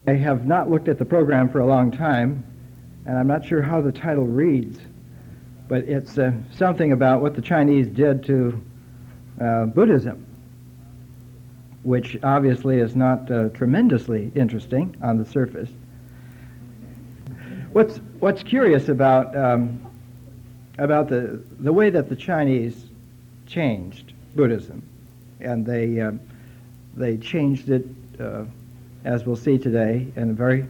I have not looked at the program for a long time, and I'm not sure how the title reads, but it's something about what the Chinese did to Buddhism, which obviously is not tremendously interesting on the surface. What's curious about the way that the Chinese changed Buddhism, and they changed it, as we'll see today, in a very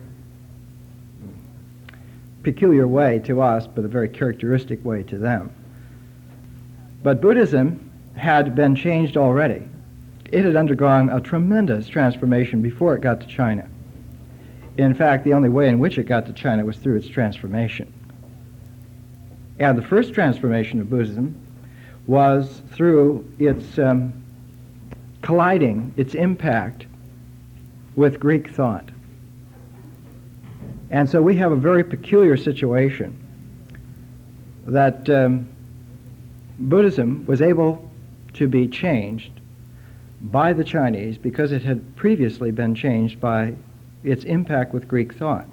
peculiar way to us, but a very characteristic way to them. But Buddhism had been changed already. It had undergone a tremendous transformation before it got to China. In fact, the only way in which it got to China was through its transformation. And the first transformation of Buddhism was through its colliding, its impact with Greek thought. And so we have a very peculiar situation that Buddhism was able to be changed by the Chinese because it had previously been changed by its impact with Greek thought.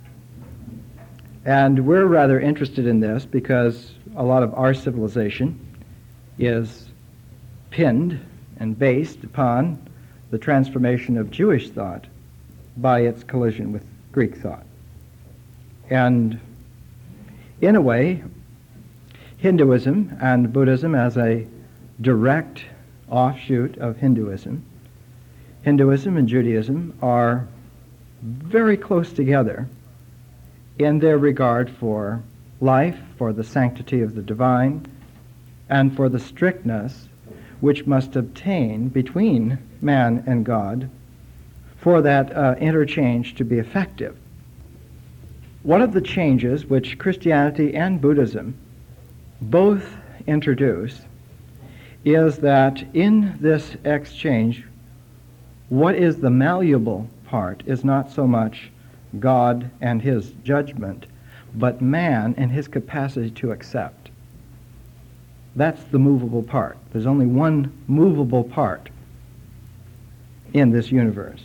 And we're rather interested in this because a lot of our civilization is pinned and based upon the transformation of Jewish thought by its collision with Greek thought. And in a way, Hinduism and Buddhism as a direct offshoot of Hinduism and Judaism are very close together in their regard for life, for the sanctity of the divine, and for the strictness which must obtain between man and God for that interchange to be effective. One of the changes which Christianity and Buddhism both introduce is that in this exchange, what is the malleable part is not so much God and his judgment, but man and his capacity to accept. That's the movable part. There's only one movable part in this universe.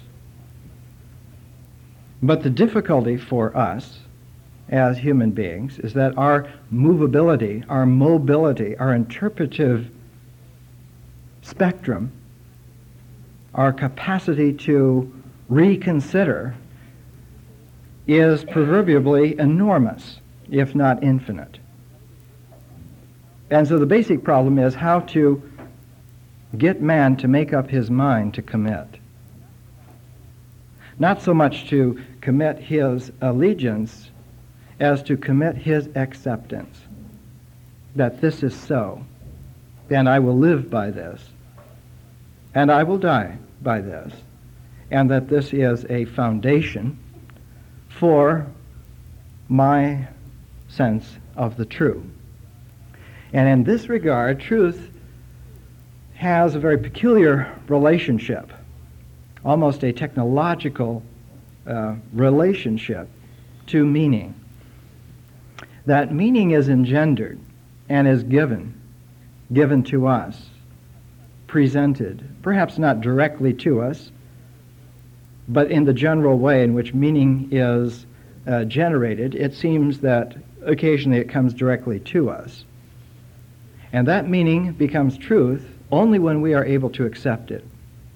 But the difficulty for us as human beings is that our movability, our mobility, our interpretive spectrum, our capacity to reconsider is proverbially enormous, if not infinite. And so the basic problem is how to get man to make up his mind to commit. Not so much to commit his allegiance as to commit his acceptance, that this is so, and I will live by this, and I will die by this, and that this is a foundation for my sense of the true. And in this regard, truth has a very peculiar relationship, almost a technological relationship to meaning. That meaning is engendered and is given to us, presented, perhaps not directly to us, but in the general way in which meaning is generated. It seems that occasionally it comes directly to us. And that meaning becomes truth only when we are able to accept it.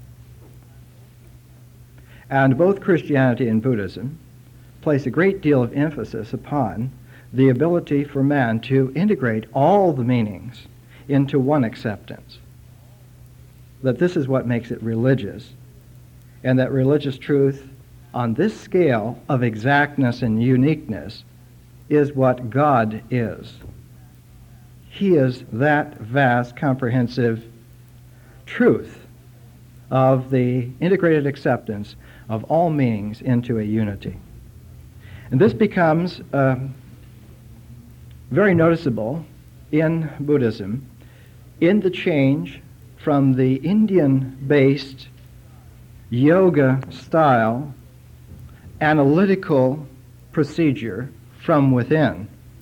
And both Christianity and Buddhism place a great deal of emphasis upon the ability for man to integrate all the meanings into one acceptance. That this is what makes it religious, and that religious truth on this scale of exactness and uniqueness is what God is. He is that vast, comprehensive truth of the integrated acceptance of all meanings into a unity. And this becomes very noticeable in Buddhism in the change from the Indian-based yoga style analytical procedure from within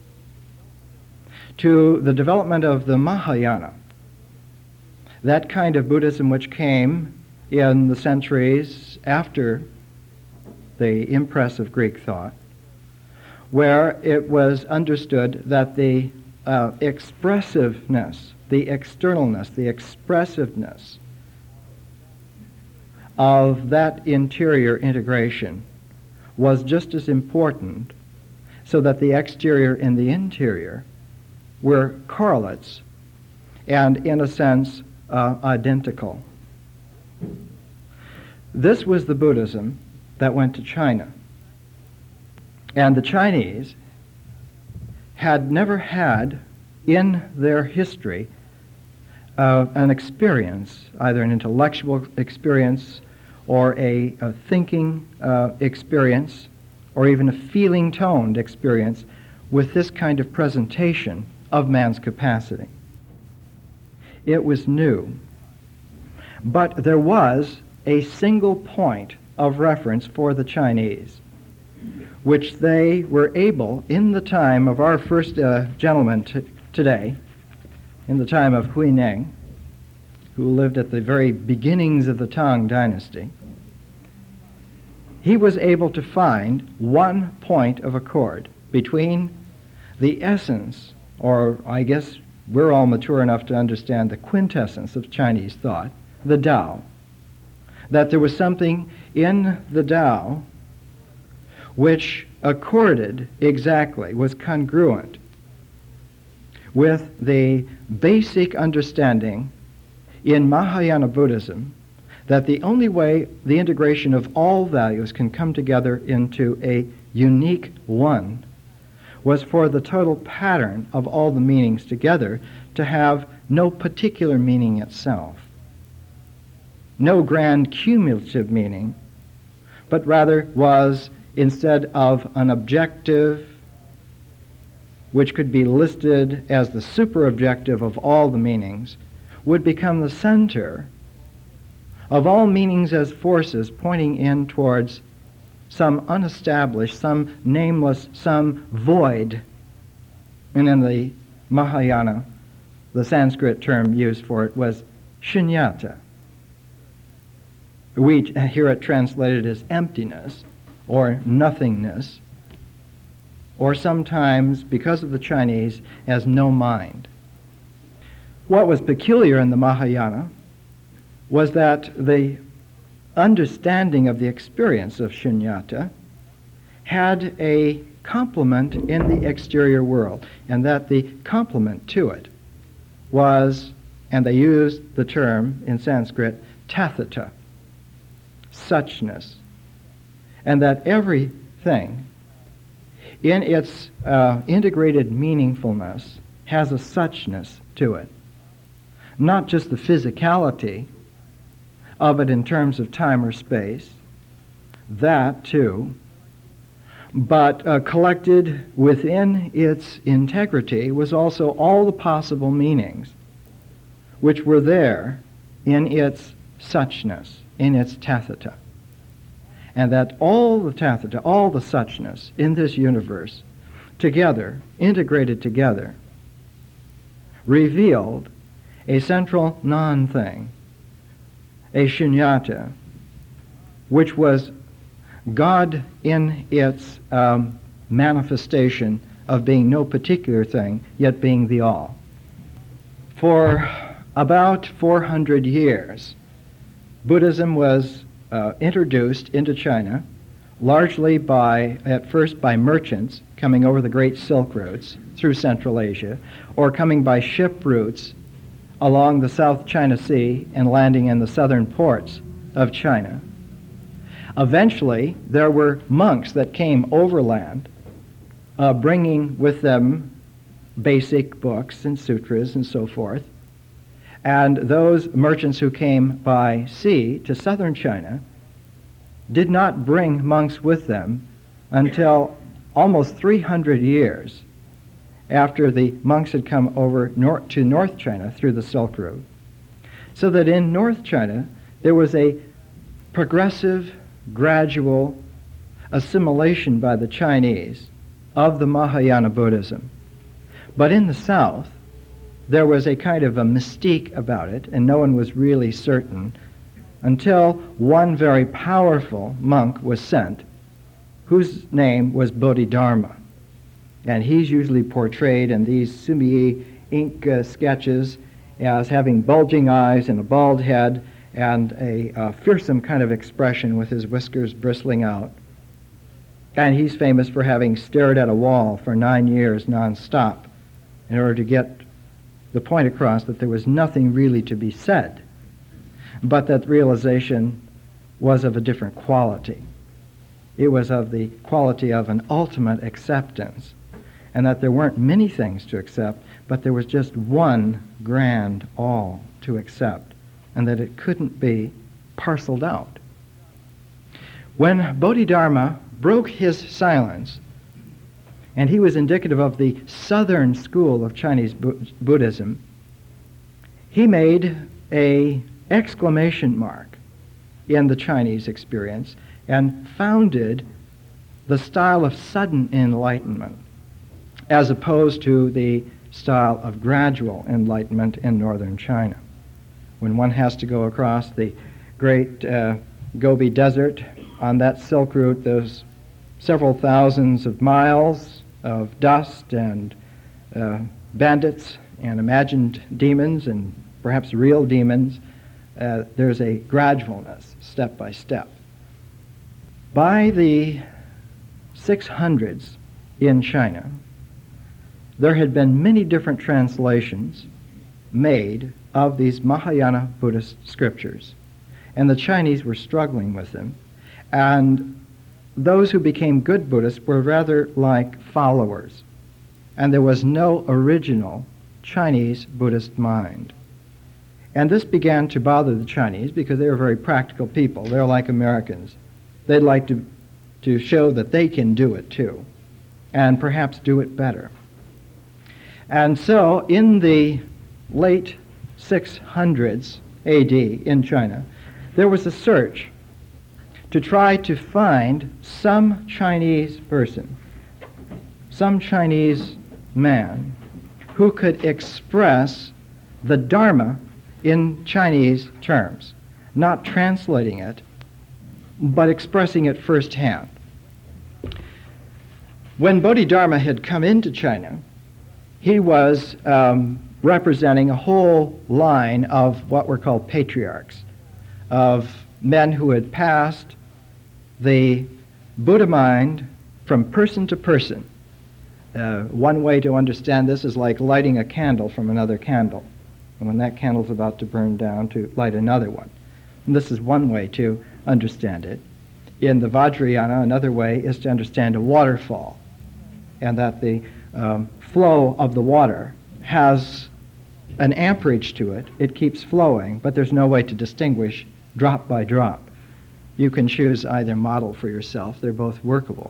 to the development of the Mahayana, that kind of Buddhism which came in the centuries after the impress of Greek thought, where it was understood that the expressiveness, the externalness, the expressiveness of that interior integration was just as important, so that the exterior and the interior were correlates and, in a sense, identical. This was the Buddhism that went to China. And the Chinese had never had in their history an experience, either an intellectual experience or a thinking experience, or even a feeling-toned experience with this kind of presentation of man's capacity. It was new. But there was a single point of reference for the Chinese, which they were able, in the time of our first gentleman today, in the time of Huineng, who lived at the very beginnings of the Tang Dynasty, he was able to find one point of accord between the essence, or I guess we're all mature enough to understand the quintessence of Chinese thought, the Tao, that there was something in the Tao which accorded exactly, was congruent with the basic understanding in Mahayana Buddhism that the only way the integration of all values can come together into a unique one was for the total pattern of all the meanings together to have no particular meaning itself, no grand cumulative meaning, but rather was, instead of an objective which could be listed as the super-objective of all the meanings, would become the center of all meanings as forces pointing in towards some unestablished, some nameless, some void. And in the Mahayana, the Sanskrit term used for it was shunyata. We hear it translated as emptiness or nothingness, or sometimes, because of the Chinese, as no mind. What was peculiar in the Mahayana was that the understanding of the experience of shunyata had a complement in the exterior world, and that the complement to it was, and they used the term in Sanskrit, tathata, suchness, and that everything in its integrated meaningfulness has a suchness to it. Not just the physicality of it in terms of time or space, that too, but collected within its integrity was also all the possible meanings which were there in its suchness, in its tathata. And that all the tathata, all the suchness in this universe, together, integrated together, revealed a central non-thing, a shunyata, which was God in its manifestation of being no particular thing, yet being the all. For about 400 years, Buddhism was introduced into China, largely at first by merchants coming over the great Silk routes through Central Asia, or coming by ship routes along the South China Sea and landing in the southern ports of China. Eventually, there were monks that came overland, bringing with them basic books and sutras and so forth. And those merchants who came by sea to southern China did not bring monks with them until almost 300 years after the monks had come over to North China through the Silk Route. So that in North China, there was a progressive, gradual assimilation by the Chinese of the Mahayana Buddhism. But in the South, there was a kind of a mystique about it, and no one was really certain until one very powerful monk was sent whose name was Bodhidharma. And he's usually portrayed in these Sumi ink sketches as having bulging eyes and a bald head and a fearsome kind of expression with his whiskers bristling out. And he's famous for having stared at a wall for 9 years nonstop in order to get the point across that there was nothing really to be said, but that realization was of a different quality. It was of the quality of an ultimate acceptance, and that there weren't many things to accept, but there was just one grand all to accept, and that it couldn't be parceled out. When Bodhidharma broke his silence, and he was indicative of the southern school of Chinese Buddhism, he made a exclamation mark in the Chinese experience and founded the style of sudden enlightenment as opposed to the style of gradual enlightenment in northern China. When one has to go across the great Gobi Desert on that Silk Route, there's several thousands of miles of dust and bandits and imagined demons and perhaps real demons. There's a gradualness, step by step. By the 600s in China, there had been many different translations made of these Mahayana Buddhist scriptures, and the Chinese were struggling with them. And those who became good Buddhists were rather like followers, and there was no original Chinese Buddhist mind. And this began to bother the Chinese because they were very practical people. They're like Americans. They'd like to show that they can do it too, and perhaps do it better. And so in the late 600s AD in China, there was a search to try to find some Chinese person, some Chinese man who could express the Dharma in Chinese terms, not translating it, but expressing it firsthand. When Bodhidharma had come into China, he was representing a whole line of what were called patriarchs, of men who had passed the Buddha mind from person to person. One way to understand this is like lighting a candle from another candle. And when that candle's about to burn down, to light another one. And this is one way to understand it. In the Vajrayana, another way is to understand a waterfall, and that the flow of the water has an amperage to it. It keeps flowing, but there's no way to distinguish drop by drop. You can choose either model for yourself. They're both workable.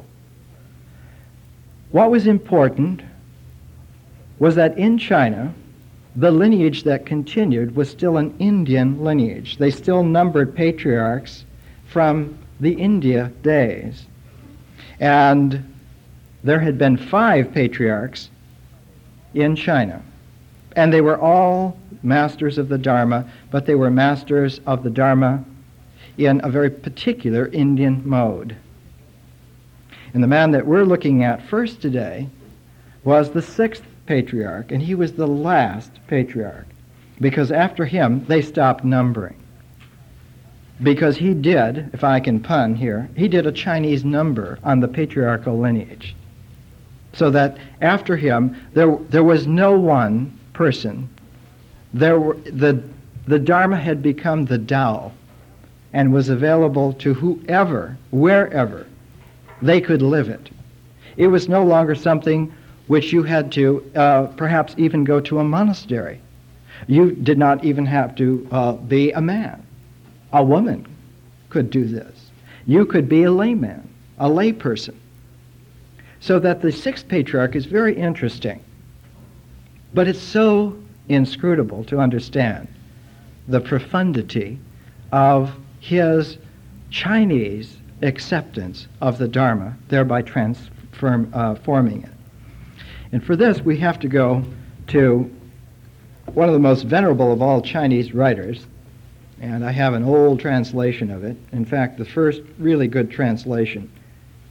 What was important was that in China, the lineage that continued was still an Indian lineage. They still numbered patriarchs from the India days. And there had been 5 patriarchs in China. And they were all masters of the Dharma, but they were masters of the Dharma in a very particular Indian mode. And the man that we're looking at first today was the 6th patriarch, and he was the last patriarch, because after him they stopped numbering. Because he did, if I can pun here, he did a Chinese number on the patriarchal lineage. So that after him there was no one person. The Dharma had become the Tao and was available to whoever, wherever they could live it. It was no longer something which you had to perhaps even go to a monastery. You did not even have to be a man. A woman could do this. You could be a layman, a lay person. So that the 6th patriarch is very interesting. But it's so inscrutable to understand the profundity of his Chinese acceptance of the Dharma, thereby transforming it. And for this, we have to go to one of the most venerable of all Chinese writers, and I have an old translation of it. In fact, the first really good translation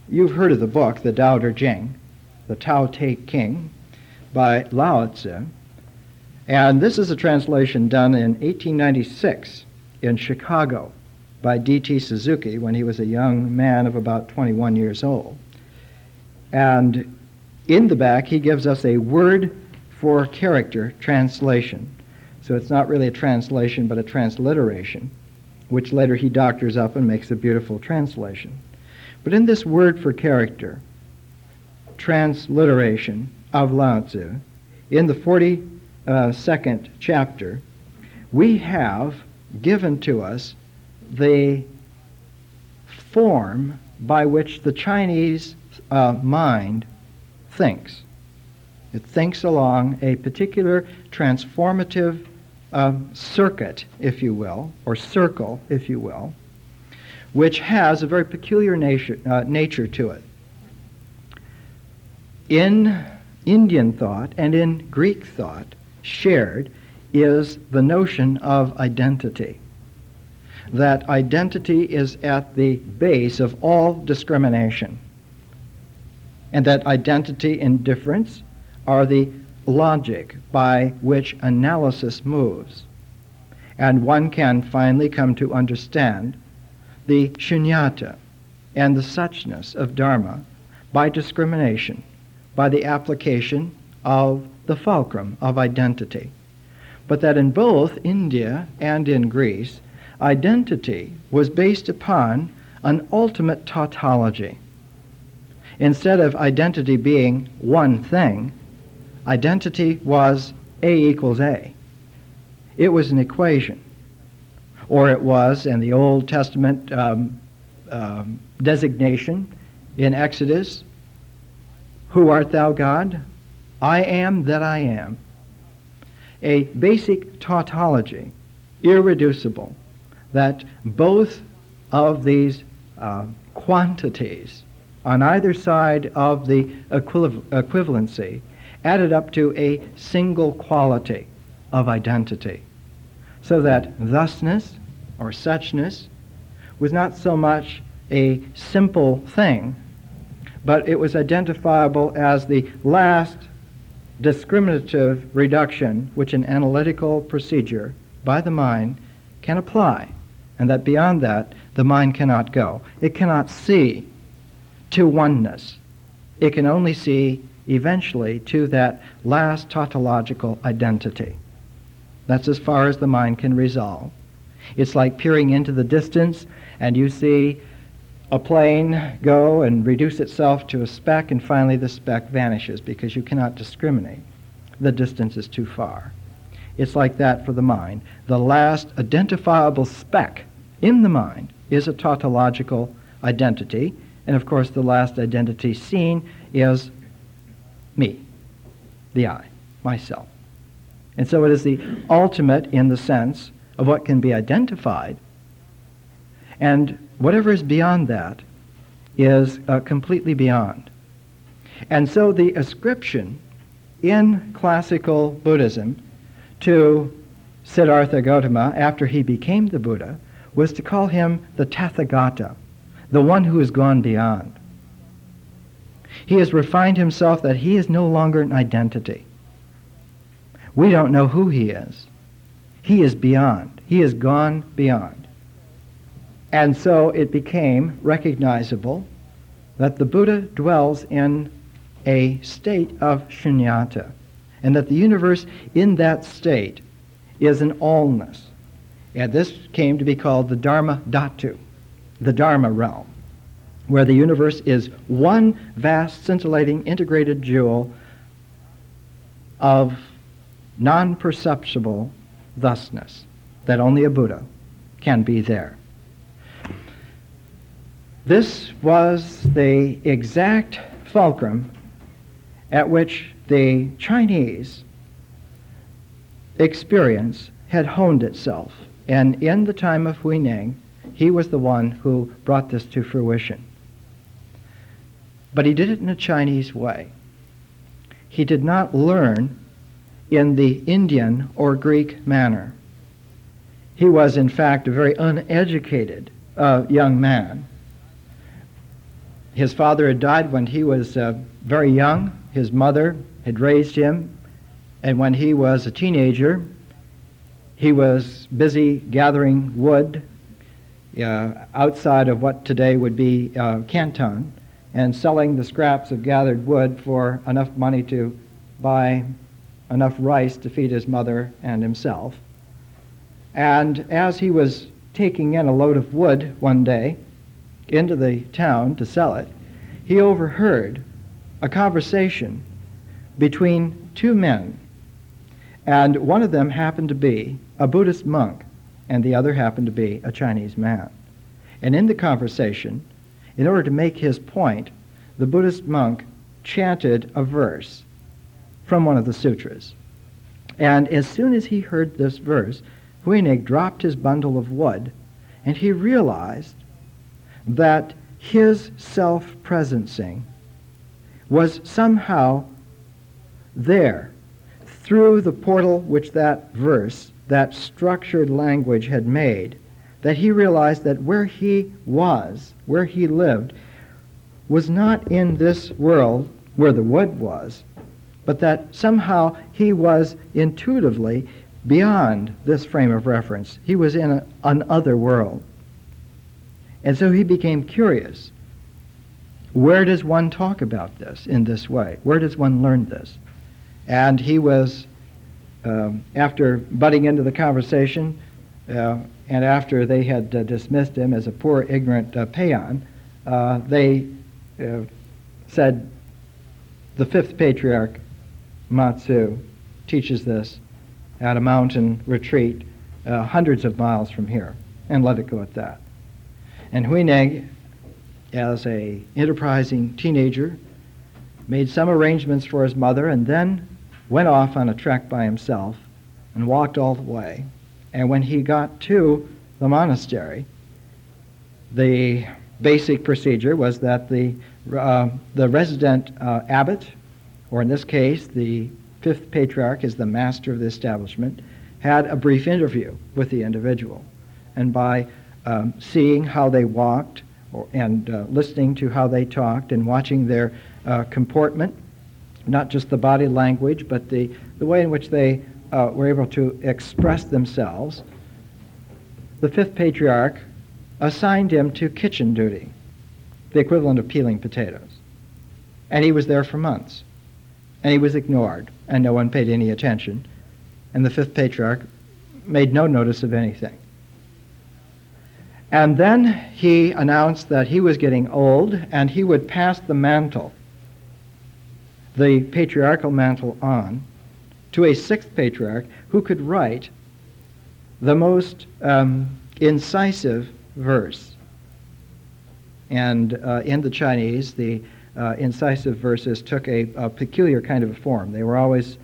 You've heard of the book, The Tao Te Ching, The Tao Te King, by Lao Tzu. And this is a translation done in 1896 in Chicago by D.T. Suzuki when he was a young man of about 21 years old. And in the back, he gives us a word for character translation. So it's not really a translation, but a transliteration, which later he doctors up and makes a beautiful translation. But in this word for character, transliteration of Lao Tzu, in the 42nd chapter, we have given to us the form by which the Chinese mind thinks. It thinks along a particular transformative circuit, if you will, or circle, if you will, which has a very peculiar nature to it. In Indian thought and in Greek thought, shared is the notion of identity. That identity is at the base of all discrimination, and that identity and difference are the logic by which analysis moves. And one can finally come to understand the shunyata and the suchness of Dharma by discrimination, by the application of the fulcrum of identity. But that in both India and in Greece, identity was based upon an ultimate tautology. Instead of identity being one thing, identity was A equals A. It was an equation. Or it was, in the Old Testament designation in Exodus, who art thou, God? I am that I am. A basic tautology, irreducible, that both of these quantities on either side of the equivalency added up to a single quality of identity, so that thusness or suchness was not so much a simple thing, but it was identifiable as the last discriminative reduction which an analytical procedure by the mind can apply, and that beyond that the mind cannot go. It cannot see to oneness. It can only see eventually to that last tautological identity. That's as far as the mind can resolve. It's like peering into the distance and you see a plane go and reduce itself to a speck, and finally the speck vanishes because you cannot discriminate. The distance is too far. It's like that for the mind. The last identifiable speck in the mind is a tautological identity, and of course the last identity seen is me, the I, myself. And so it is the ultimate in the sense of what can be identified, and whatever is beyond that is completely beyond. And so the ascription in classical Buddhism to Siddhartha Gautama after he became the Buddha was to call him the Tathagata, the one who has gone beyond. He has refined himself that he is no longer an identity. We don't know who he is. He is beyond. He has gone beyond. And so it became recognizable that the Buddha dwells in a state of shunyata, and that the universe in that state is an allness. And this came to be called the Dharma Dhatu, the Dharma realm, where the universe is one vast, scintillating, integrated jewel of non-perceptible thusness, that only a Buddha can be there. This was the exact fulcrum at which the Chinese experience had honed itself. And in the time of Huineng, he was the one who brought this to fruition. But he did it in a Chinese way. He did not learn in the Indian or Greek manner. He was, in fact, a very uneducated young man. His father had died when he was very young. His mother had raised him, and when he was a teenager, he was busy gathering wood outside of what today would be Canton, and selling the scraps of gathered wood for enough money to buy enough rice to feed his mother and himself. And as he was taking in a load of wood one day into the town to sell it, he overheard a conversation between two men, and one of them happened to be a Buddhist monk, and the other happened to be a Chinese man. And in the conversation, in order to make his point, the Buddhist monk chanted a verse from one of the sutras. And as soon as he heard this verse, Huineg dropped his bundle of wood, and he realized that his self-presencing was somehow there through the portal which that verse, that structured language had made, that he realized that where he was, where he lived, was not in this world where the wood was, but that somehow he was intuitively beyond this frame of reference. He was in an other world. And so he became curious. Where does one talk about this in this way? Where does one learn this? And he was, after butting into the conversation, and after they had dismissed him as a poor, ignorant peon, they said, the fifth patriarch, Matsu, teaches this at a mountain retreat hundreds of miles from here, and let it go at that. And Huineg, as a enterprising teenager, made some arrangements for his mother, and then went off on a trek by himself and walked all the way. And when he got to the monastery, the basic procedure was that the resident abbot, or in this case, the fifth patriarch is the master of the establishment, had a brief interview with the individual. And by seeing how they walked and listening to how they talked and watching their comportment, not just the body language, but the way in which they were able to express themselves, the fifth patriarch assigned him to kitchen duty, the equivalent of peeling potatoes. And he was there for months. And he was ignored, and no one paid any attention. And the fifth patriarch made no notice of anything. And then he announced that he was getting old, and he would pass the mantle, the patriarchal mantle, on to a sixth patriarch who could write the most incisive verse. And in the Chinese, the incisive verses took a peculiar kind of a form. They were always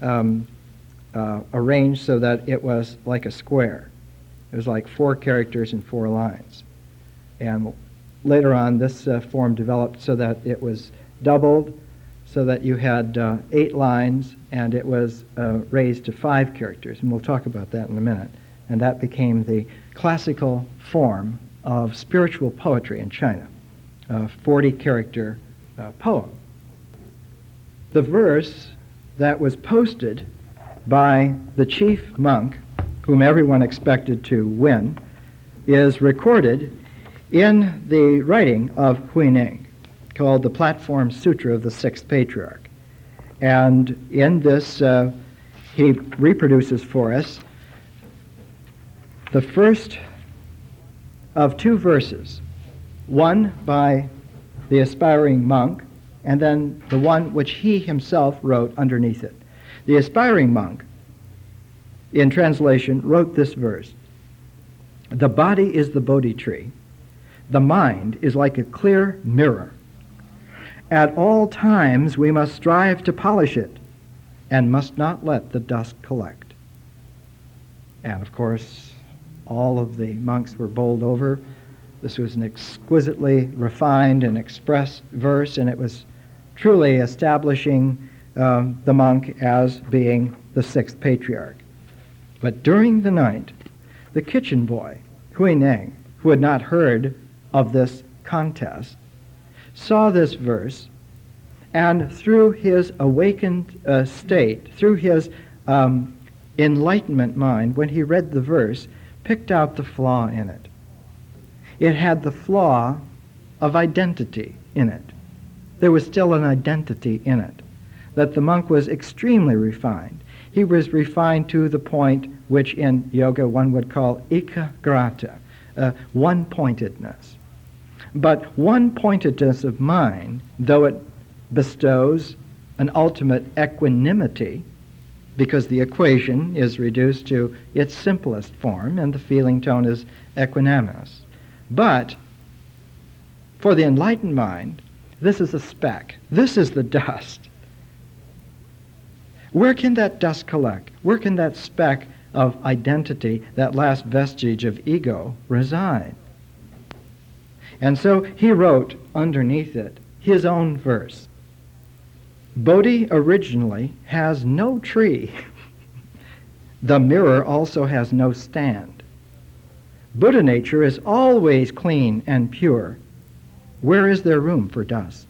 arranged so that it was like a square. It was like 4 characters and 4 lines. And later on, this form developed so that it was doubled, so that you had 8 lines, and it was raised to 5 characters. And we'll talk about that in a minute. And that became the classical form of spiritual poetry in China, a 40-character poem. The verse that was posted by the chief monk, whom everyone expected to win, is recorded in the writing of Huineng, called the Platform Sutra of the Sixth Patriarch. And in this, he reproduces for us the first of 2 verses, one by the aspiring monk, and then the one which he himself wrote underneath it. The aspiring monk, in translation, wrote this verse: "The body is the Bodhi tree. The mind is like a clear mirror. At all times we must strive to polish it and must not let the dust collect." And of course, all of the monks were bowled over. This was an exquisitely refined and expressed verse, and it was truly establishing the monk as being the sixth patriarch. But during the night, the kitchen boy, Huineng, who had not heard of this contest, saw this verse, and through his awakened state, through his enlightenment mind, when he read the verse, picked out the flaw in it. It had the flaw of identity in it. There was still an identity in it, that the monk was extremely refined. He was refined to the point which in yoga one would call ekagrata, one-pointedness. But one-pointedness of mind, though it bestows an ultimate equanimity, because the equation is reduced to its simplest form and the feeling tone is equanimous. But for the enlightened mind, this is a speck. This is the dust. Where can that dust collect? Where can that speck of identity, that last vestige of ego, reside? And so he wrote underneath it his own verse. Bodhi originally has no tree. The mirror also has no stand. Buddha nature is always clean and pure. Where is there room for dust?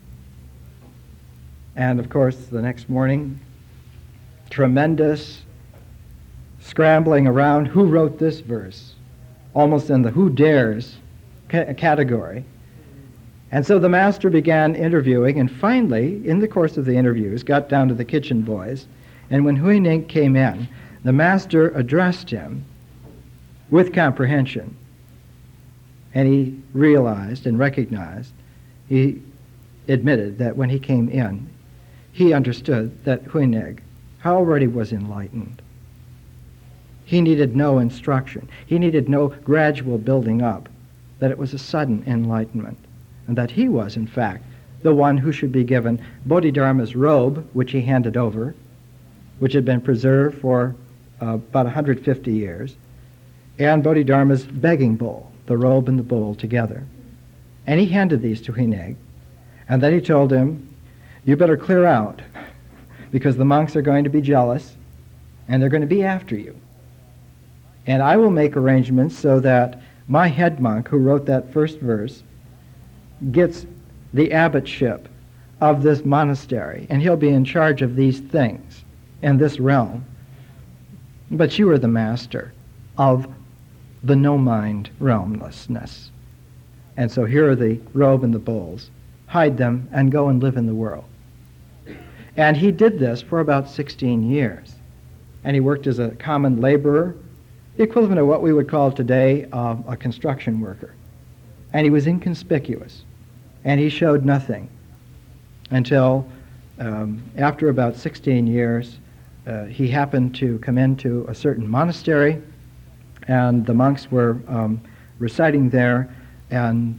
And of course, the next morning, tremendous scrambling around. Who wrote this verse? Almost in the who dares category. And so the master began interviewing, and finally, in the course of the interviews, got down to the kitchen boys. And when Huineng came in, the master addressed him with comprehension. And he realized and recognized, he admitted that when he came in, he understood that Huineng already was enlightened. He needed no instruction. He needed no gradual building up, that it was a sudden enlightenment, and that he was, in fact, the one who should be given Bodhidharma's robe, which he handed over, which had been preserved for about 150 years, and Bodhidharma's begging bowl, the robe and the bowl together. And he handed these to Huineng, and then he told him, you better clear out, because the monks are going to be jealous, and they're going to be after you. And I will make arrangements so that my head monk, who wrote that first verse, gets the abbotship of this monastery, and he'll be in charge of these things in this realm. But you are the master of the no-mind realmlessness. And so here are the robe and the bowls. Hide them and go and live in the world. And he did this for about 16 years. And he worked as a common laborer, the equivalent of what we would call today a construction worker. And he was inconspicuous. And he showed nothing until after about 16 years, he happened to come into a certain monastery, and the monks were reciting there, and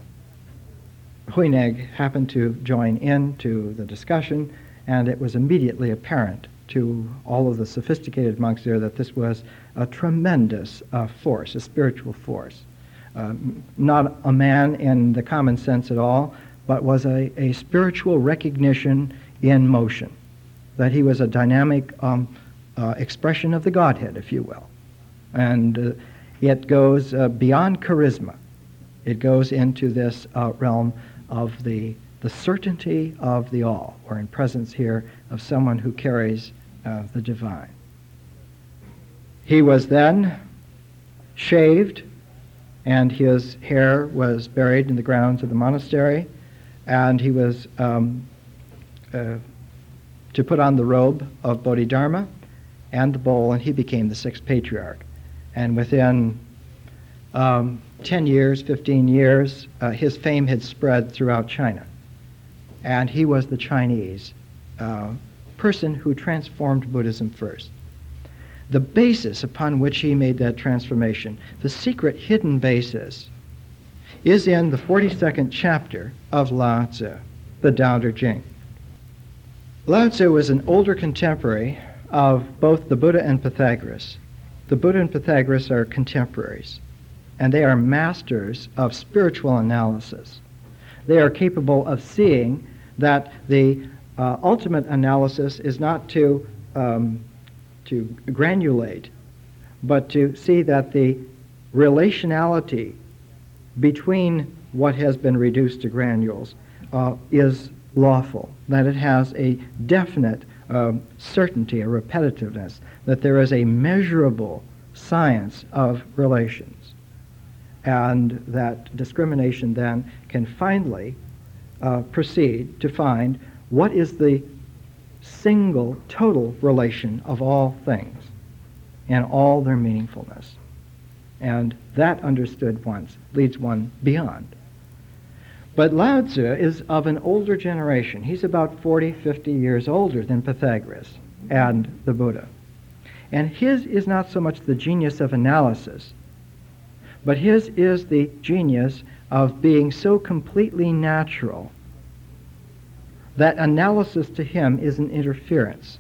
Huineng happened to join in to the discussion, and it was immediately apparent to all of the sophisticated monks there that this was a tremendous force, a spiritual force. Not a man in the common sense at all, but was a spiritual recognition in motion, that he was a dynamic expression of the Godhead, if you will. And it goes beyond charisma. It goes into this realm of the certainty of the all. We're in presence here of someone who carries the divine. He was then shaved, and his hair was buried in the grounds of the monastery, and he was to put on the robe of Bodhidharma and the bowl, and he became the sixth patriarch. And within 10 years, 15 years, his fame had spread throughout China. And he was the Chinese person who transformed Buddhism first. The basis upon which he made that transformation, the secret hidden basis, is in the 42nd chapter of Lao Tzu, the Tao Te Ching. Lao Tzu was an older contemporary of both the Buddha and Pythagoras. The Buddha and Pythagoras are contemporaries, and they are masters of spiritual analysis. They are capable of seeing that the ultimate analysis is not to granulate, but to see that the relationality between what has been reduced to granules is lawful, that it has a definite certainty, a repetitiveness, that there is a measurable science of relations, and that discrimination then can finally proceed to find what is the single total relation of all things and all their meaningfulness. And that, understood once, leads one beyond. But Lao Tzu is of an older generation. He's about 40, 50 years older than Pythagoras and the Buddha. And his is not so much the genius of analysis, but his is the genius of being so completely natural that analysis to him is an interference.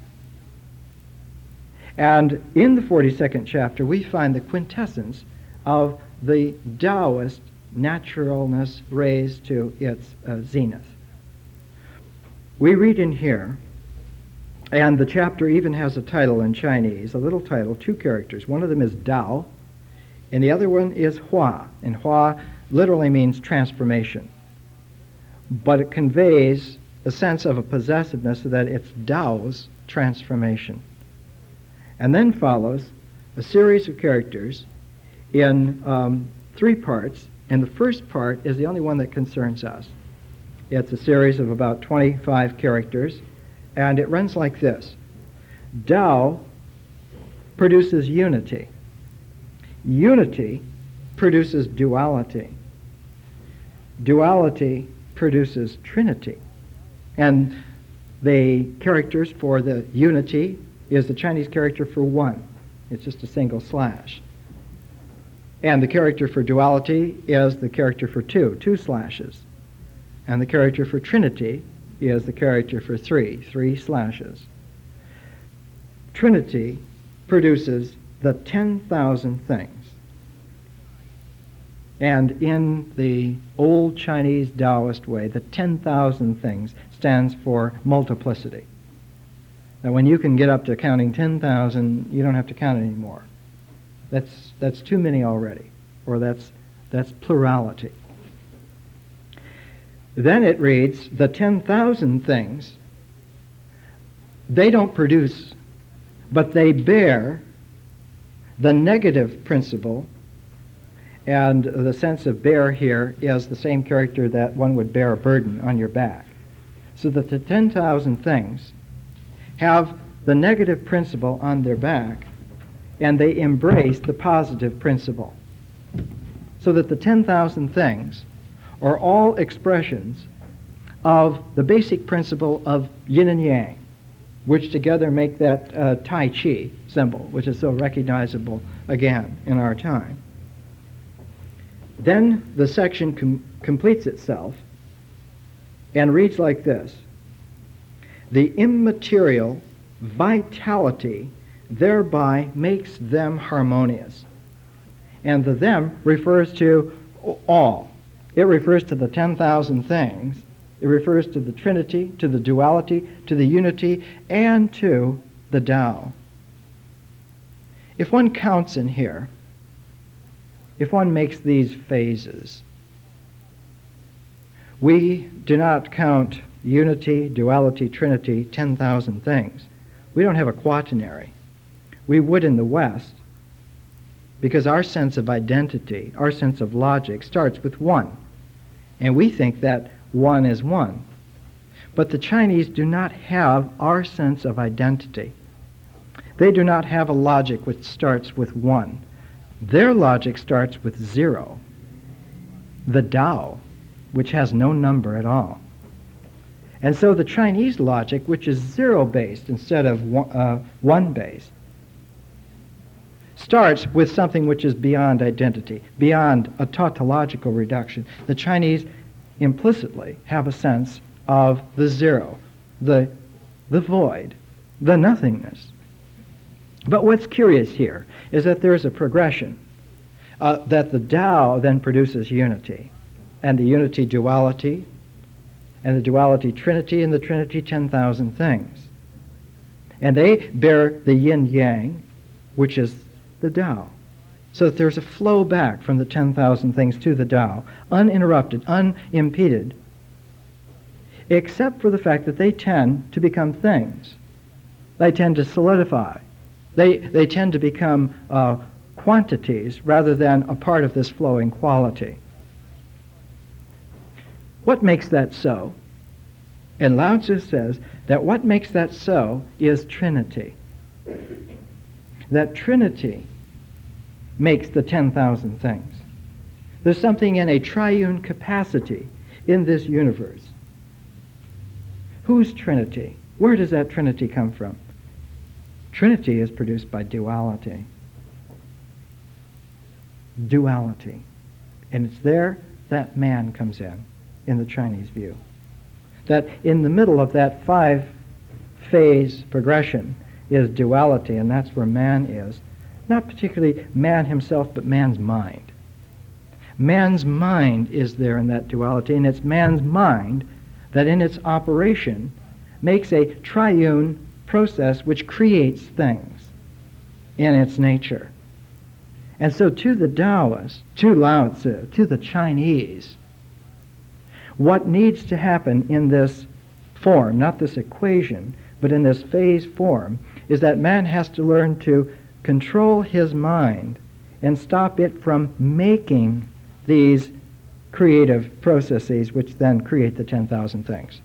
And in the 42nd chapter, we find the quintessence of the Taoist naturalness raised to its zenith. We read in here, and the chapter even has a title in Chinese, a little title, two characters. One of them is Dao, and the other one is Hua. And Hua literally means transformation, but it conveys a sense of a possessiveness so that it's Tao's transformation. And then follows a series of characters in 3 parts, and the first part is the only one that concerns us. It's a series of about 25 characters, and it runs like this. Tao produces unity. Unity produces duality. Duality produces trinity. And the characters for the unity is the Chinese character for one. It's just a single slash. And the character for duality is the character for two slashes. And the character for trinity is the character for three slashes. Trinity produces the 10,000 things. And in the old Chinese Taoist way, the 10,000 things stands for multiplicity. Now, when you can get up to counting 10,000, you don't have to count anymore. That's too many already, or that's plurality. Then it reads, the 10,000 things, they don't produce, but they bear the negative principle, and the sense of bear here is the same character that one would bear a burden on your back. So that the 10,000 things have the negative principle on their back, and they embrace the positive principle. So that the 10,000 things are all expressions of the basic principle of yin and yang, which together make that Tai Chi symbol, which is so recognizable again in our time. Then the section completes itself and reads like this. The immaterial vitality thereby makes them harmonious. And the them refers to all. It refers to the 10,000 things. It refers to the Trinity, to the duality, to the unity, and to the Tao. If one counts in here, if one makes these phases, we do not count unity, duality, Trinity, 10,000 things. We don't have a quaternary. We would in the West, because our sense of identity, our sense of logic starts with one. And we think that one is one. But the Chinese do not have our sense of identity. They do not have a logic which starts with one. Their logic starts with 0, the Tao, which has no number at all. And so the Chinese logic, which is 0-based instead of 1-based, starts with something which is beyond identity, beyond a tautological reduction. The Chinese implicitly have a sense of the 0, the void, the nothingness. But what's curious here is that there is a progression, that the Tao then produces unity, and the unity duality, and the duality Trinity, and the Trinity 10,000 things. And they bear the yin-yang, which is the Tao. so that there's a flow back from the 10,000 things to the Tao, uninterrupted, unimpeded, except for the fact that they tend to become things. They tend to solidify. They tend to become quantities rather than a part of this flowing quality. What makes that so? And Lao Tzu says that what makes that so is Trinity. That Trinity makes the 10,000 things. There's something in a triune capacity in this universe. Whose Trinity? Where does that Trinity come from? Trinity is produced by duality. Duality. And it's there that man comes in the Chinese view. That in the middle of that 5-phase progression is duality, and that's where man is. Not particularly man himself, but man's mind. Man's mind is there in that duality, and it's man's mind that in its operation makes a triune process which creates things in its nature. And so to the Taoists, to Lao Tzu, to the Chinese, what needs to happen in this form, not this equation, but in this phase form, is that man has to learn to control his mind and stop it from making these creative processes which then create the 10,000 things.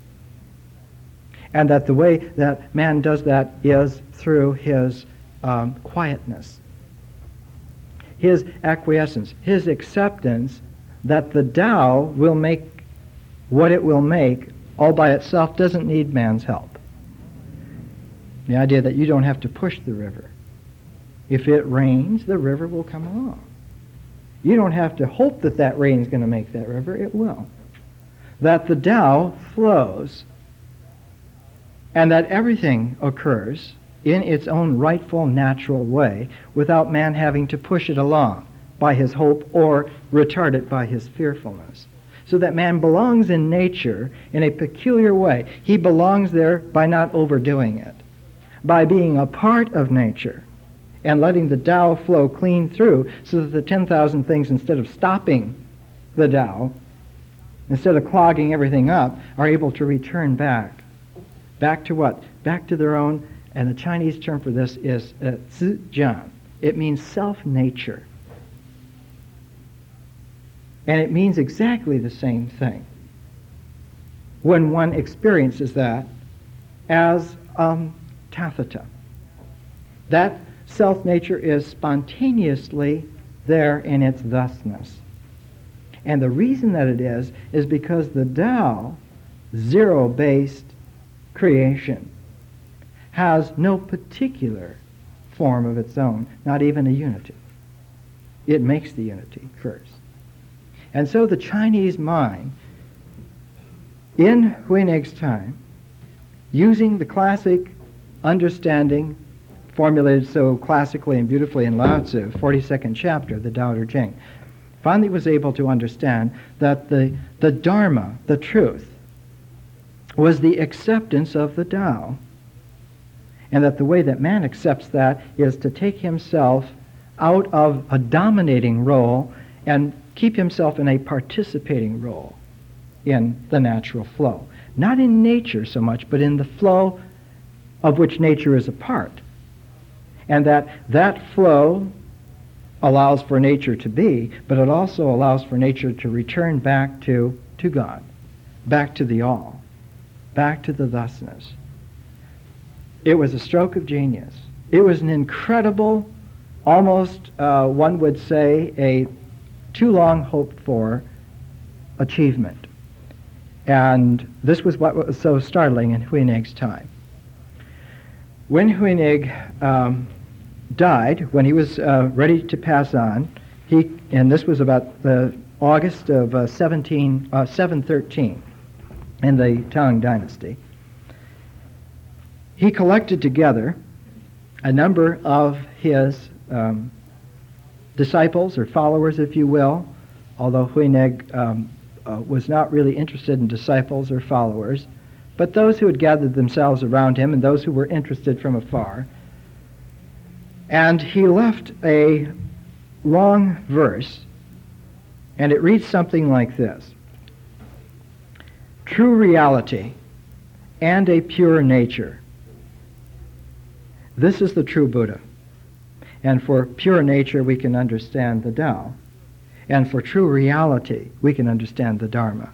And that the way that man does that is through his quietness, his acquiescence, his acceptance that the Tao will make what it will make all by itself, doesn't need man's help. The idea that you don't have to push the river. If it rains, the river will come along. You don't have to hope that that rain is going to make that river, it will. That the Tao flows, and that everything occurs in its own rightful, natural way without man having to push it along by his hope or retard it by his fearfulness. So that man belongs in nature in a peculiar way. He belongs there by not overdoing it, by being a part of nature and letting the Tao flow clean through, so that the 10,000 things, instead of stopping the Tao, instead of clogging everything up, are able to return back. Back to what? Back to their own, and the Chinese term for this is zijian. It means self-nature. And it means exactly the same thing when one experiences that as tathata. That self-nature is spontaneously there in its thusness. And the reason that it is because the Tao, zero-based creation, has no particular form of its own, not even a unity. It makes the unity first. And so the Chinese mind, in Huineg's time, using the classic understanding formulated so classically and beautifully in Lao Tzu, 42nd chapter, the Tao Te Ching, finally was able to understand that the Dharma, the truth, was the acceptance of the Tao, and that the way that man accepts that is to take himself out of a dominating role and keep himself in a participating role in the natural flow. Not in nature so much, but in the flow of which nature is a part. And that flow allows for nature to be, but it also allows for nature to return back to God, back to the all, back to the thusness. It was a stroke of genius. It was an incredible, almost one would say, a too long hoped for achievement. And this was what was so startling in Huineg's time. When Huineg died, when he was ready to pass on, and this was about the August of 713 in the Tang dynasty, he collected together a number of his disciples or followers, if you will, although Huineg was not really interested in disciples or followers, but those who had gathered themselves around him and those who were interested from afar. And he left a long verse, and it reads something like this. True reality and a pure nature. This is the true Buddha. And for pure nature, we can understand the Tao. And for true reality, we can understand the Dharma.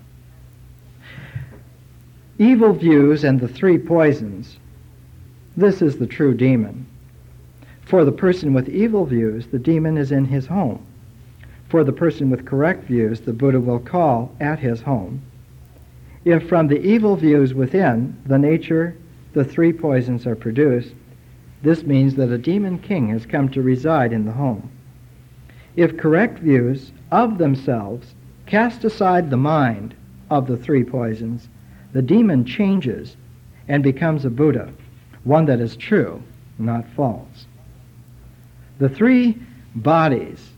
Evil views and the three poisons, this is the true demon. For the person with evil views, the demon is in his home. For the person with correct views, the Buddha will call at his home. If from the evil views within the nature, the three poisons are produced, this means that a demon king has come to reside in the home. If correct views of themselves cast aside the mind of the three poisons, the demon changes and becomes a Buddha, one that is true, not false. The three bodies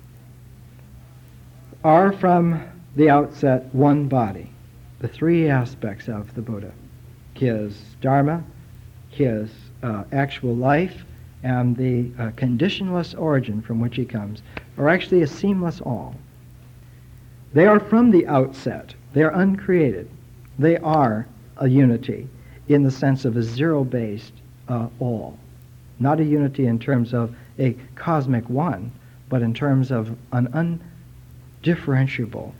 are from the outset one body, the three aspects of the Buddha, his Dharma, his actual life, and the conditionless origin from which he comes, are actually a seamless all. They are from the outset. They are uncreated. They are a unity in the sense of a zero-based all. Not a unity in terms of a cosmic one, but in terms of an undifferentiable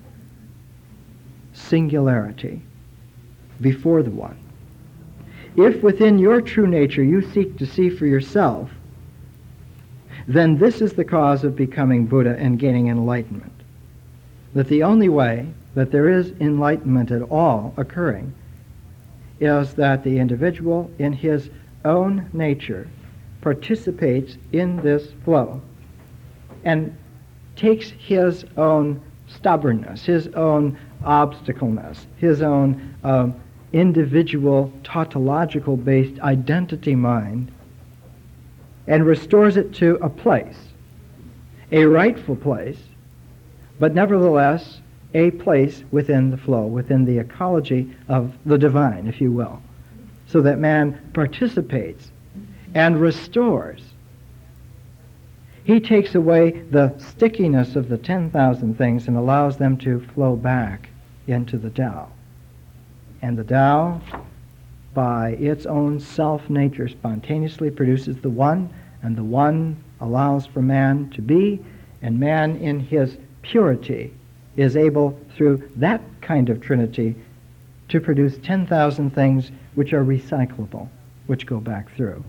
singularity before the one. If within your true nature you seek to see for yourself, then this is the cause of becoming Buddha and gaining enlightenment. That the only way that there is enlightenment at all occurring is that the individual in his own nature participates in this flow and takes his own stubbornness, his own obstacleness, his own individual tautological-based identity mind, and restores it to a place, a rightful place, but nevertheless a place within the flow, within the ecology of the divine, if you will, so that man participates and restores. He takes away the stickiness of the 10,000 things and allows them to flow back into the Tao. And the Tao, by its own self-nature, spontaneously produces the one, and the one allows for man to be, and man in his purity is able, through that kind of trinity, to produce 10,000 things which are recyclable, which go back through.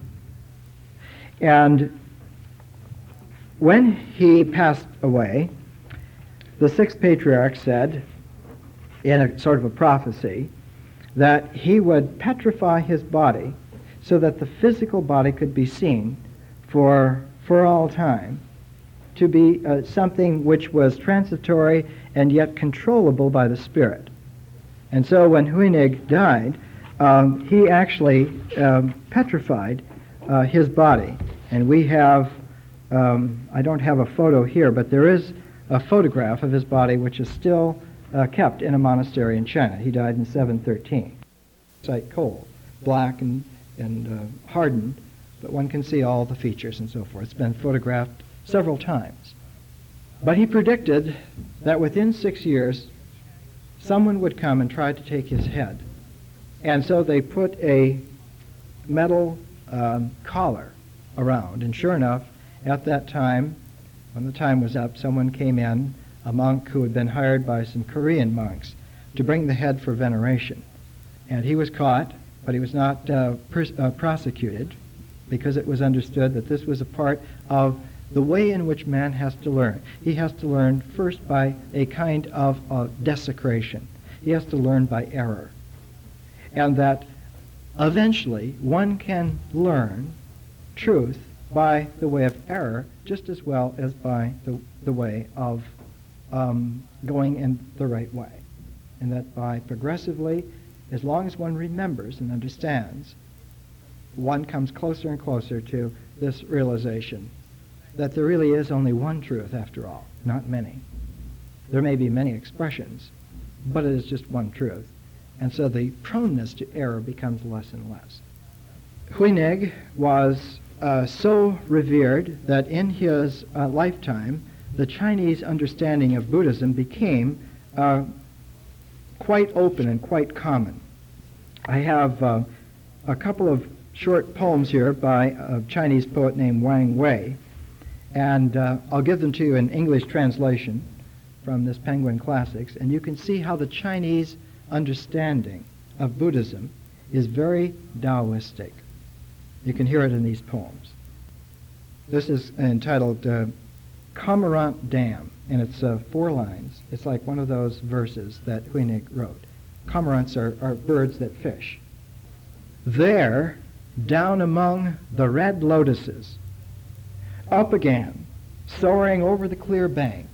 And when he passed away, the sixth patriarch said, in a sort of a prophecy, that he would petrify his body so that the physical body could be seen for all time to be something which was transitory and yet controllable by the spirit. And so when Huineg died, he actually petrified his body. And we have, I don't have a photo here, but there is a photograph of his body which is still kept in a monastery in China. He died in 713. It's like coal, black and hardened, but one can see all the features and so forth. It's been photographed several times. But he predicted that within 6 years, someone would come and try to take his head. And so they put a metal collar around. And sure enough, at that time, when the time was up, someone came in, a monk who had been hired by some Korean monks to bring the head for veneration. And he was caught, but he was not prosecuted, because it was understood that this was a part of the way in which man has to learn. He has to learn first by a kind of desecration. He has to learn by error. And that eventually one can learn truth by the way of error just as well as by the way of going in the right way. And that by progressively, as long as one remembers and understands, one comes closer and closer to this realization that there really is only one truth after all, not many. There may be many expressions, but it is just one truth. And so the proneness to error becomes less and less. Huineg was so revered that in his lifetime the Chinese understanding of Buddhism became quite open and quite common. I have a couple of short poems here by a Chinese poet named Wang Wei, and I'll give them to you in English translation from this Penguin Classics, and you can see how the Chinese understanding of Buddhism is very Taoistic. You can hear it in these poems. This is entitled Cormorant Dam, and it's 4 lines. It's like one of those verses that Huineg wrote. Cormorants are birds that fish. There, down among the red lotuses, up again, soaring over the clear bank.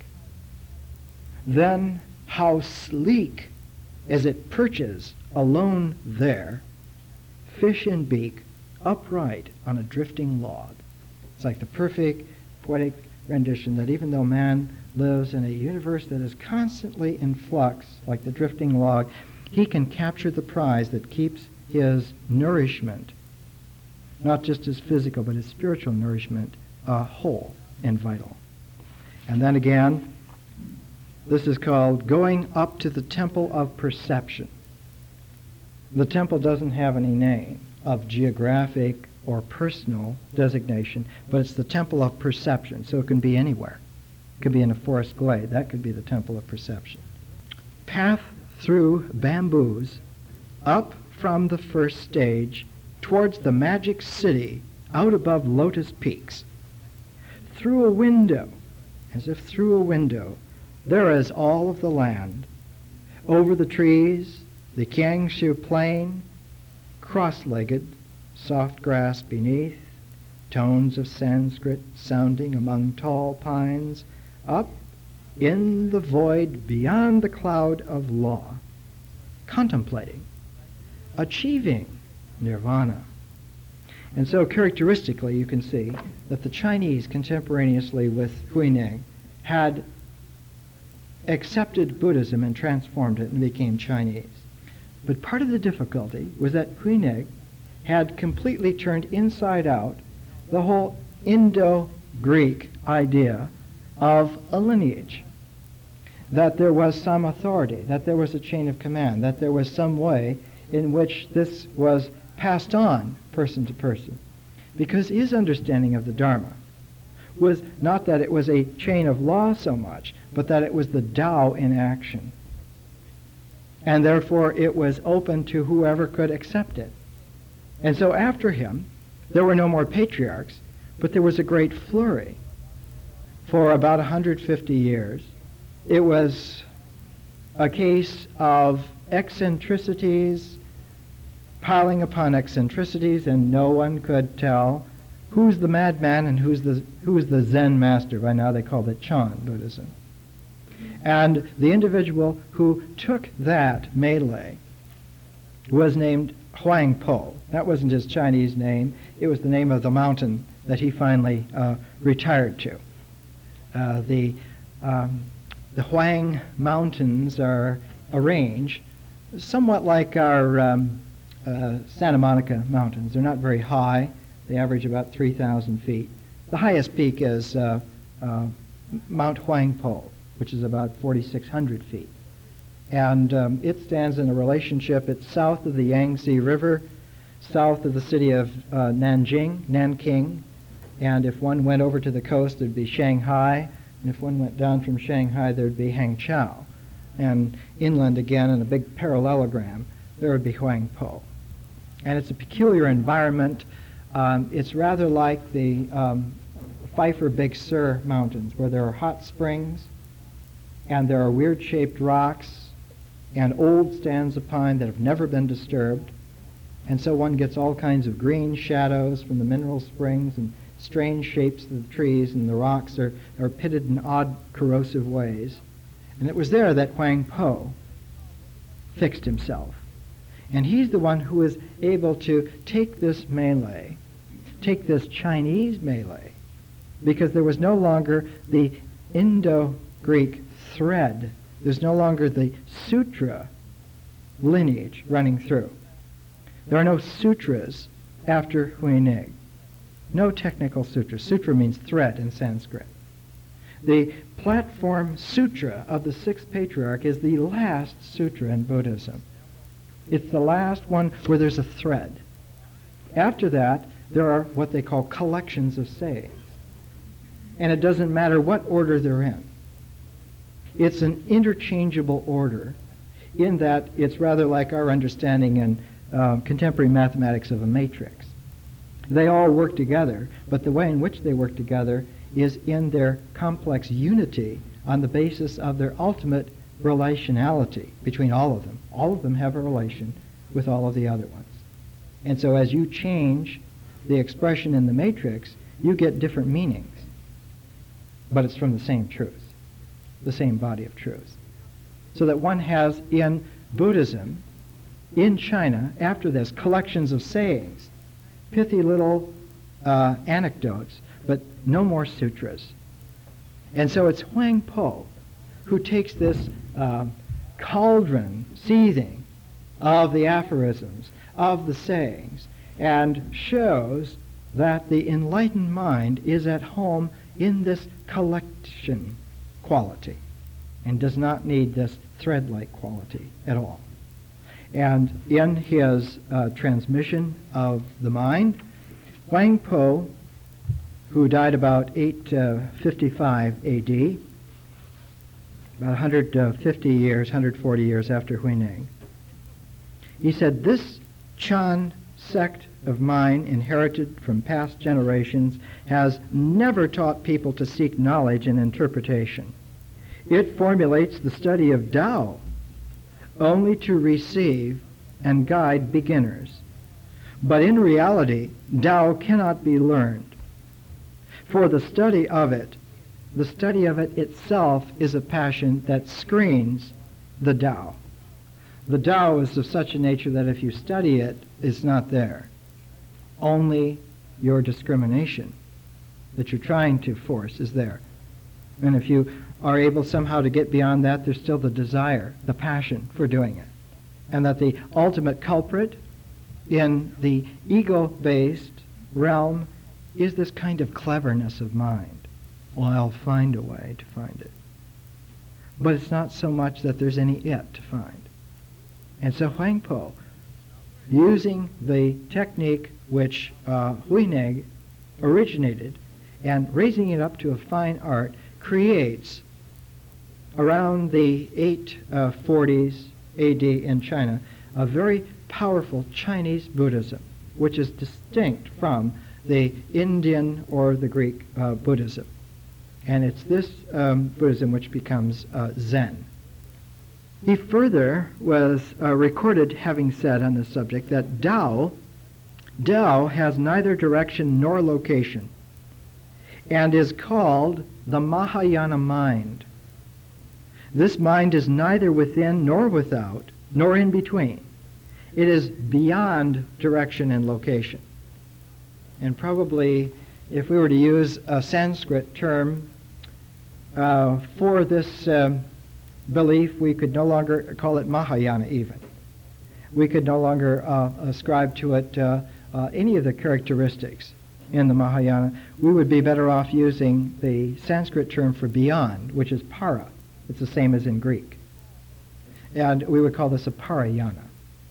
Then how sleek as it perches alone there, fish in beak, upright on a drifting log. It's like the perfect poetic rendition that even though man lives in a universe that is constantly in flux, like the drifting log, he can capture the prize that keeps his nourishment, not just his physical, but his spiritual nourishment, whole and vital. And then again, this is called Going Up to the Temple of Perception. The temple doesn't have any name of geographic or personal designation, but it's the temple of perception, so it can be anywhere. It could be in a forest glade. That could be the temple of perception. Path through bamboos, up from the first stage, towards the magic city, out above lotus peaks. Through a window, as if through a window, there is all of the land. Over the trees, the Kiangshu plain, cross-legged, soft grass beneath, tones of Sanskrit sounding among tall pines, up in the void beyond the cloud of law, contemplating, achieving nirvana. And so characteristically you can see that the Chinese contemporaneously with Huineg had accepted Buddhism and transformed it and became Chinese. But part of the difficulty was that Huineg had completely turned inside out the whole Indo-Greek idea of a lineage, that there was some authority, that there was a chain of command, that there was some way in which this was passed on person to person. Because his understanding of the Dharma was not that it was a chain of law so much, but that it was the Tao in action. And therefore it was open to whoever could accept it. And so after him, there were no more patriarchs, but there was a great flurry. For about 150 years, it was a case of eccentricities piling upon eccentricities, and no one could tell who's the madman and who's the Zen master. By now they called it Chan Buddhism. And the individual who took that melee was named Huang Po. That wasn't his Chinese name. It was the name of the mountain that he finally retired to. The Huang Mountains are arranged somewhat like our Santa Monica Mountains. They're not very high. They average about 3,000 feet. The highest peak is Mount Huangpo, which is about 4,600 feet. And it stands in a relationship. It's south of the Yangtze River, south of the city of Nanking. And if one went over to the coast, there'd be Shanghai. And if one went down from Shanghai, there'd be Hangzhou. And inland again, in a big parallelogram, there would be Huangpo. And it's a peculiar environment. It's rather like the Pfeiffer Big Sur Mountains, where there are hot springs, and there are weird-shaped rocks, and old stands of pine that have never been disturbed. And so one gets all kinds of green shadows from the mineral springs, and strange shapes of the trees, and the rocks are pitted in odd corrosive ways. And it was there that Huang Po fixed himself. And he's the one who is able to take this melee, take this Chinese melee, because there was no longer the Indo-Greek thread. There's no longer the sutra lineage running through. There are no sutras after Huineg. No technical sutra. Sutra means thread in Sanskrit. The platform sutra of the sixth patriarch is the last sutra in Buddhism. It's the last one where there's a thread. After that, there are what they call collections of sayings. And it doesn't matter what order they're in. It's an interchangeable order in that it's rather like our understanding in contemporary mathematics of a matrix. They all work together, but the way in which they work together is in their complex unity on the basis of their ultimate relationality between all of them. All of them have a relation with all of the other ones. And so as you change the expression in the matrix, you get different meanings. But it's from the same truth, the same body of truth. So that one has in Buddhism, in China, after this, collections of sayings, pithy little anecdotes, but no more sutras. And so it's Huang Po who takes this cauldron seething of the aphorisms, of the sayings, and shows that the enlightened mind is at home in this collection quality and does not need this thread-like quality at all. And in his transmission of the mind, Huang Po, who died about 855 A.D., about 150 years, 140 years after Huineng, he said, "This Chan sect of mine, inherited from past generations, has never taught people to seek knowledge and interpretation. It formulates the study of Tao only to receive and guide beginners. But in reality, Tao cannot be learned. For the study of it itself is a passion that screens the Tao. The Tao is of such a nature that if you study it, it's not there. Only your discrimination that you're trying to force is there. And if you are able somehow to get beyond that, there's still the desire, the passion for doing it. And that the ultimate culprit in the ego-based realm is this kind of cleverness of mind. Well, I'll find a way to find it. But it's not so much that there's any it to find. And so Huang Po, using the technique which Huineng originated and raising it up to a fine art, creates around the 840s AD in China a very powerful Chinese Buddhism, which is distinct from the Indian or the Greek Buddhism. And it's this Buddhism which becomes Zen. He further was recorded having said on this subject that Tao has neither direction nor location and is called the Mahayana mind. This mind is neither within nor without, nor in between. It is beyond direction and location. And probably, if we were to use a Sanskrit term for this belief, we could no longer call it Mahayana even. We could no longer ascribe to it any of the characteristics in the Mahayana. We would be better off using the Sanskrit term for beyond, which is para. It's the same as in Greek. And we would call this a parayana,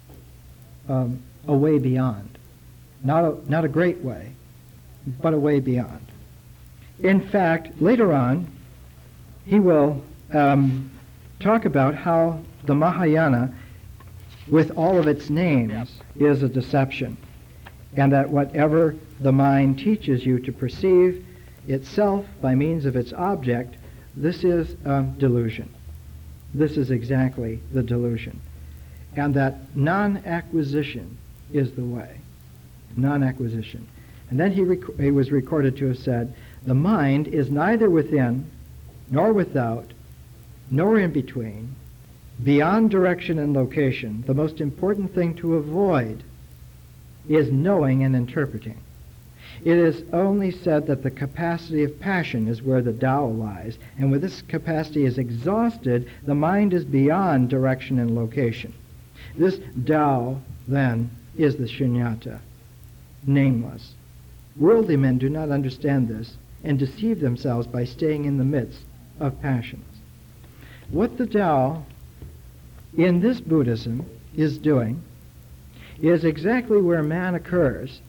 a way beyond. Not a great way, but a way beyond. In fact, later on, he will talk about how the Mahayana, with all of its names, is a deception, and that whatever the mind teaches you to perceive itself by means of its object, this is delusion. This is exactly the delusion. And that non-acquisition is the way. Non-acquisition. And then he was recorded to have said, the mind is neither within, nor without, nor in between, beyond direction and location. The most important thing to avoid is knowing and interpreting. It is only said that the capacity of passion is where the Tao lies, and when this capacity is exhausted, the mind is beyond direction and location. This Tao, then, is the shunyata, nameless. Worldly men do not understand this, and deceive themselves by staying in the midst of passions. What the Tao in this Buddhism is doing is exactly where man occurs.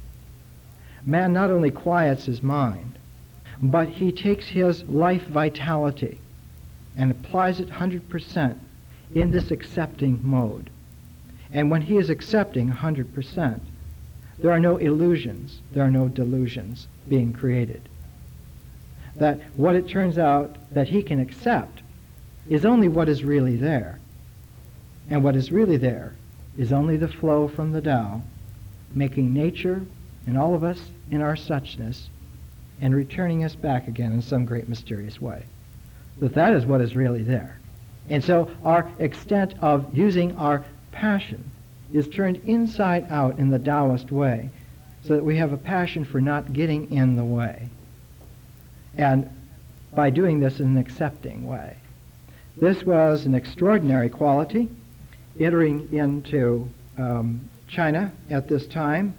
Man not only quiets his mind, but he takes his life vitality and applies it 100% in this accepting mode. And when he is accepting 100%, there are no illusions, there are no delusions being created. That what it turns out that he can accept is only what is really there. And what is really there is only the flow from the Tao, making nature and all of us in our suchness and returning us back again in some great mysterious way. That is what is really there. And so our extent of using our passion is turned inside out in the Taoist way, so that we have a passion for not getting in the way. And by doing this in an accepting way. This was an extraordinary quality. Entering into China at this time,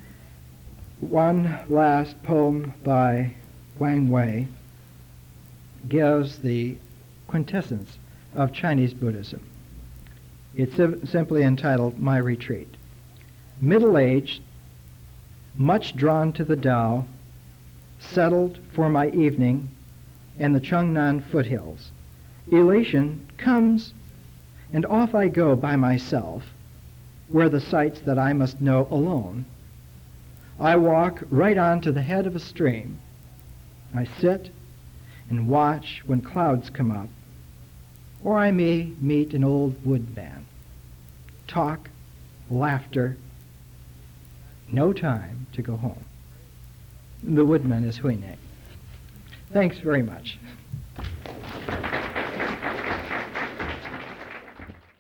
one last poem by Wang Wei gives the quintessence of Chinese Buddhism. It's simply entitled My Retreat. Middle-aged, much drawn to the Tao, settled for my evening in the Chengnan foothills. Elation comes, and off I go by myself, where the sights that I must know alone. I walk right on to the head of a stream. I sit and watch when clouds come up, or I may meet an old woodman. Talk, laughter, no time to go home. The woodman is Huineng. Thanks very much.